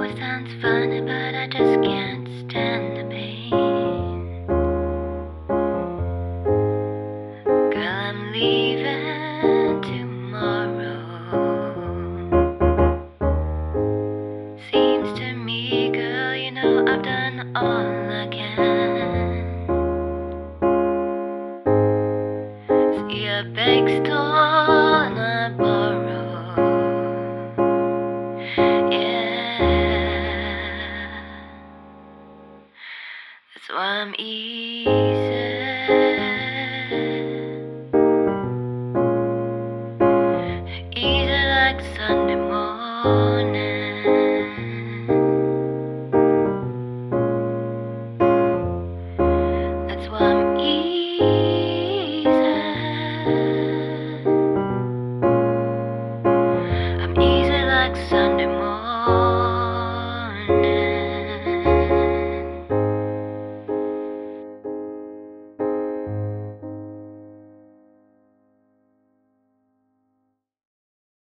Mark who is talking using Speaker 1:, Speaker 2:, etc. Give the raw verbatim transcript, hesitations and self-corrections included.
Speaker 1: it sounds funny, but I just can't stand the pain. Girl, I'm leaving tomorrow. Seems to me, girl, you know I've done all I can. See, I beg, stole, and I borrow. Yeah, that's why I'm eating.